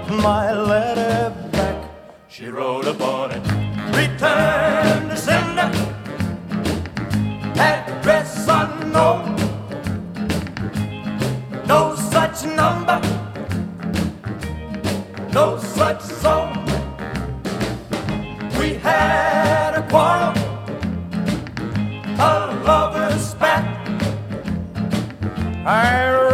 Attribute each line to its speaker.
Speaker 1: brought my letter back. She wrote upon it, return to sender, address unknown, no such number, no such zone. We had a quarrel, a lover's spat. I